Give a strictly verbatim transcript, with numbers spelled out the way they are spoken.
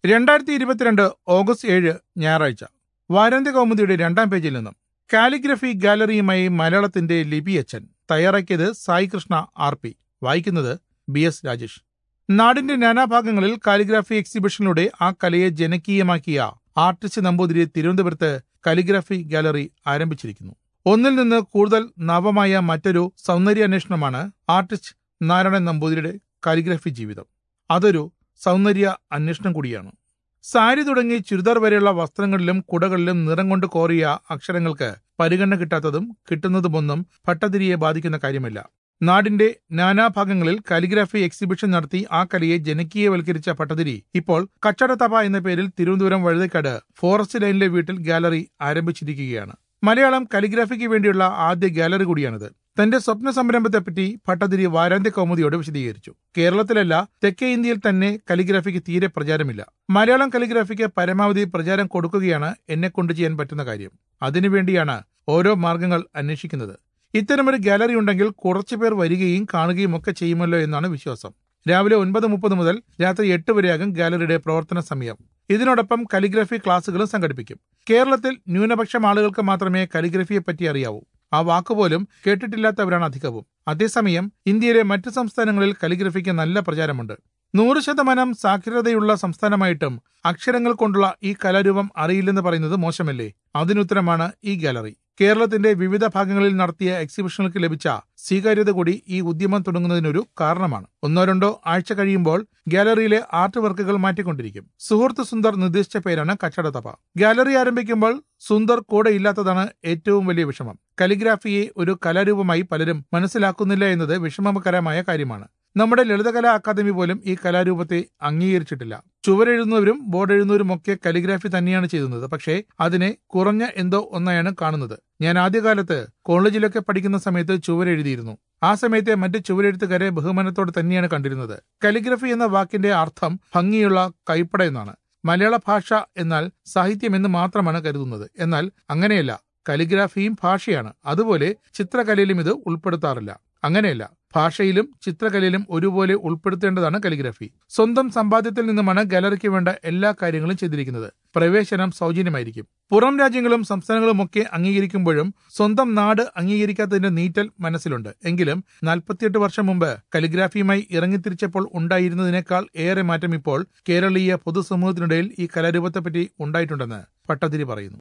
രണ്ടായിരത്തി ഇരുപത്തിരണ്ട് ഓഗസ്റ്റ് ഏഴ് ഞായറാഴ്ച വാരാന്ത്യ കൗമുദിയുടെ രണ്ടാം പേജിൽ നിന്നും കാലിഗ്രഫി ഗാലറിയുമായി മലയാളത്തിന്റെ ലിപി അച്ഛൻ. തയ്യാറാക്കിയത് സായി കൃഷ്ണ ആർ പി. വായിക്കുന്നത് ബി എസ് രാജേഷ്. നാടിന്റെ നാനാഭാഗങ്ങളിൽ കാലിഗ്രാഫി എക്സിബിഷനിലൂടെ ആ കലയെ ജനകീയമാക്കിയ ആർട്ടിസ്റ്റ് നമ്പൂതിരി തിരുവനന്തപുരത്ത് കാലിഗ്രാഫി ഗാലറി ആരംഭിച്ചിരിക്കുന്നു. ഒന്നിൽ നിന്ന് കൂടുതൽ നവമായ മറ്റൊരു സൗന്ദര്യാന്വേഷണമാണ് ആർട്ടിസ്റ്റ് നാരായണൻ നമ്പൂതിരിയുടെ കാലിഗ്രഫി ജീവിതം. അതൊരു സൗന്ദര്യ അന്വേഷണം കൂടിയാണ്. സാരി തുടങ്ങി ചുരിദാർ വരെയുള്ള വസ്ത്രങ്ങളിലും കുടകളിലും നിറം കൊണ്ട് കോറിയ അക്ഷരങ്ങൾക്ക് പരിഗണന കിട്ടാത്തതും കിട്ടുന്നതുമൊന്നും ഭട്ടതിരിയെ ബാധിക്കുന്ന കാര്യമല്ല. നാടിന്റെ നാനാഭാഗങ്ങളിൽ കാലിഗ്രാഫി എക്സിബിഷൻ നടത്തി ആ കലയെ ജനകീയവൽക്കരിച്ച ഭട്ടതിരി ഇപ്പോൾ കച്ചടത്തപ എന്ന പേരിൽ തിരുവനന്തപുരം വഴുതക്കാട് ഫോറസ്റ്റ് ലൈനിലെ വീട്ടിൽ ഗാലറി ആരംഭിച്ചിരിക്കുകയാണ്. മലയാളം കാലിഗ്രാഫിക്ക് വേണ്ടിയുള്ള ആദ്യ ഗാലറി കൂടിയാണിത്. തന്റെ സ്വപ്ന സംരംഭത്തെപ്പറ്റി ഭട്ടതിരി വാരാന്ത്യ കൗമുദിയോട് വിശദീകരിച്ചു. കേരളത്തിലല്ല, തെക്കേ ഇന്ത്യയിൽ തന്നെ കാലിഗ്രാഫിക്ക് തീരെ പ്രചാരമില്ല. മലയാളം കാലിഗ്രാഫിക്ക് പരമാവധി പ്രചാരം കൊടുക്കുകയാണ് എന്നെ കൊണ്ട് ചെയ്യാൻ പറ്റുന്ന കാര്യം. അതിനുവേണ്ടിയാണ് ഓരോ മാർഗങ്ങൾ അന്വേഷിക്കുന്നത്. ഇത്തരമൊരു ഗാലറി ഉണ്ടെങ്കിൽ കുറച്ചുപേർ വരികയും കാണുകയും ഒക്കെ ചെയ്യുമല്ലോ എന്നാണ് വിശ്വാസം. രാവിലെ ഒൻപത് മുപ്പത് മുതൽ രാത്രി എട്ട് വരെയാകും ഗാലറിയുടെ പ്രവർത്തന സമയം. ഇതിനോടൊപ്പം കാലിഗ്രഫി ക്ലാസുകളും സംഘടിപ്പിക്കും. കേരളത്തിൽ ന്യൂനപക്ഷം ആളുകൾക്ക് മാത്രമേ കാലിഗ്രഫിയെ പറ്റി അറിയാവൂ. ആ വാക്കുപോലും കേട്ടിട്ടില്ലാത്തവരാണ് അധികവും. അതേസമയം ഇന്ത്യയിലെ മറ്റ് സംസ്ഥാനങ്ങളിൽ കാലിഗ്രഫിക്ക് നല്ല പ്രചാരമുണ്ട്. നൂറ് ശതമാനം സാക്ഷരതയുള്ള സംസ്ഥാനമായിട്ടും അക്ഷരങ്ങൾ കൊണ്ടുള്ള ഈ കലാരൂപം അറിയില്ലെന്ന് പറയുന്നത് മോശമല്ലേ? അതിനുത്തരമാണ് ഈ ഗാലറി. കേരളത്തിന്റെ വിവിധ ഭാഗങ്ങളിൽ നടത്തിയ എക്സിബിഷനുകൾക്ക് ലഭിച്ച സ്വീകാര്യത കൂടി ഈ ഉദ്യമം തുടങ്ങുന്നതിനൊരു കാരണമാണ്. ഒന്നോ രണ്ടോ ആഴ്ച കഴിയുമ്പോൾ ഗാലറിയിലെ ആർട്ട് വർക്കുകൾ മാറ്റിക്കൊണ്ടിരിക്കും. സുഹൃത്ത് സുന്ദർ നിർദ്ദേശിച്ച പേരാണ് കച്ചടത്തപ. ഗാലറി ആരംഭിക്കുമ്പോൾ സുന്ദർ കൂടെ ഇല്ലാത്തതാണ് ഏറ്റവും വലിയ വിഷമം. കാലിഗ്രാഫിയെ ഒരു കലാരൂപമായി പലരും മനസ്സിലാക്കുന്നില്ല എന്നത് വിഷമകരമായ കാര്യമാണ്. നമ്മുടെ ലളിതകലാ അക്കാദമി പോലും ഈ കലാരൂപത്തെ അംഗീകരിച്ചിട്ടില്ല. ചുവരെഴുതുന്നവരും ബോർഡ് എഴുതുന്നവരും ഒക്കെ കാലിഗ്രാഫി തന്നെയാണ് ചെയ്യുന്നത്. പക്ഷേ അതിനെ കുറഞ്ഞ എന്തോ ഒന്നായാണ് കാണുന്നത്. ഞാൻ ആദ്യകാലത്ത് കോളേജിലൊക്കെ പഠിക്കുന്ന സമയത്ത് ചുവരെഴുതിയിരുന്നു. ആ സമയത്തെ മറ്റ് ചുവരെഴുത്തുകാരെ ബഹുമാനത്തോടെ തന്നെയാണ് കണ്ടിരുന്നത്. കാലിഗ്രഫി എന്ന വാക്കിന്റെ അർത്ഥം ഭംഗിയുള്ള കൈപ്പട എന്നാണ്. മലയാള ഭാഷ എന്നാൽ സാഹിത്യം എന്ന് മാത്രമാണ് കരുതുന്നത്. എന്നാൽ അങ്ങനെയല്ല. കാലിഗ്രാഫിയും ഭാഷയാണ്. അതുപോലെ ചിത്രകലയിലും ഇത് ഉൾപ്പെടുത്താറില്ല. അങ്ങനെയല്ല, ഭാഷയിലും ചിത്രകലയിലും ഒരുപോലെ ഉൾപ്പെടുത്തേണ്ടതാണ് കാലിഗ്രഫി. സ്വന്തം സമ്പാദ്യത്തിൽ നിന്നുമാണ് ഗാലറിക്ക് വേണ്ട എല്ലാ കാര്യങ്ങളും ചെയ്തിരിക്കുന്നത്. പ്രവേശനം സൗജന്യമായിരിക്കും. പുറം രാജ്യങ്ങളും സംസ്ഥാനങ്ങളും ഒക്കെ അംഗീകരിക്കുമ്പോഴും സ്വന്തം നാട് അംഗീകരിക്കാത്തതിന്റെ നീറ്റൽ മനസ്സിലുണ്ട്. എങ്കിലും നാൽപ്പത്തിയെട്ട് വർഷം മുമ്പ് കാലിഗ്രാഫിയുമായി ഇറങ്ങിത്തിരിച്ചപ്പോൾ ഉണ്ടായിരുന്നതിനേക്കാൾ ഏറെ മാറ്റം ഇപ്പോൾ കേരളീയ പൊതുസമൂഹത്തിനിടയിൽ ഈ കലാരൂപത്തെപ്പറ്റി ഉണ്ടായിട്ടുണ്ടെന്ന് ഭട്ടതിരി പറയുന്നു.